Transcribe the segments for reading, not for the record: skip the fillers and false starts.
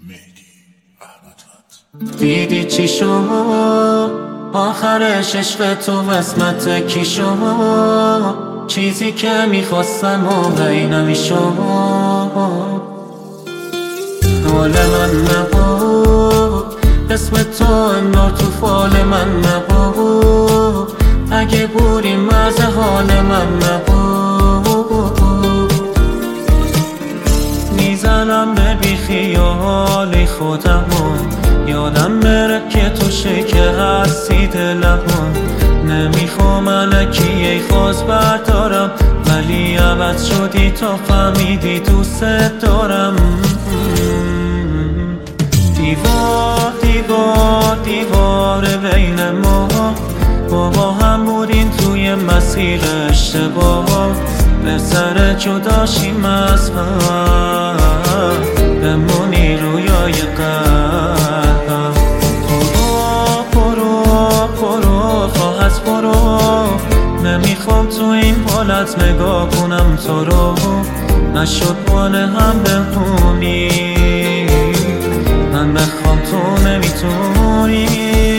دیدی چی شد آخرش عشق تو وسمت کی شد؟ چیزی که میخواستم و بینمی شد. حال من نبود، اسم تو انگار تو فال من نبود. اگه بودی مرز حال من نبود. میزنم به بیخیالی خودمون، یادم بره که تو شکه هستی دلمون. نمیخوام الکی ای خواست بردارم، ولی عوض شدی تا فهمیدی دوست دارم. دیوار دیوار دیوار بین ما با هم بودیم توی مسیر اشتباه. به سر جدا شیم از هم، بمونی رویای قلبم. برو خواهد برو، نمیخوام تو این حالت نگاه کنم تو رو. نشد مال هم بمونی، من بخوام تو نمیتونی.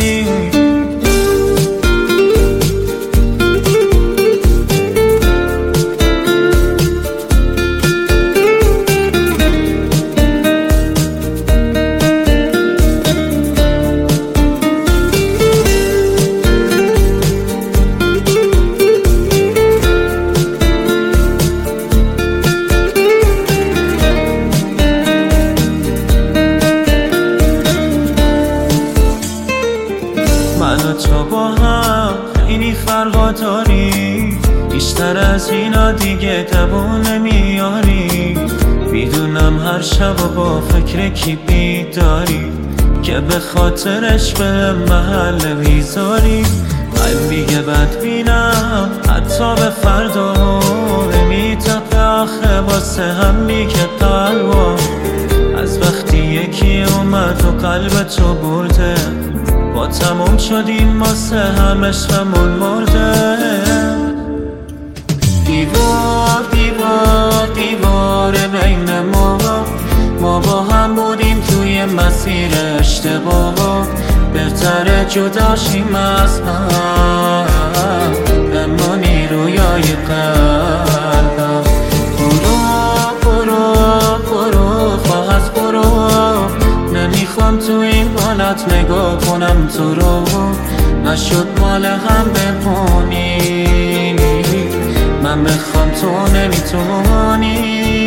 من و تو با هم خیلی فرقا داری، بیشتر از اینا دیگه دوون نمیاری. میدونم هر شب و با فکر کی بیداری، که به خاطرش به محل بیزاری. من دیگه بد بینم حتی به فردا نمیتپه آخه واسه هم میگه قلبا. از وقتی یکی اومد و قلب تو برده، با تموم شدیم واسه هم عشقمون مرده. دیوار دیوار دیوار بین ما با هم بودیم توی مسیر اشتباه. بهتره جدا شیم از هم، بمونی رویای قلبم. برو خواهد برو، نمیخوام تو این حالت نگاه کنم تو رو. نشد مال هم بمونی، من بخوام تو نمیتونی.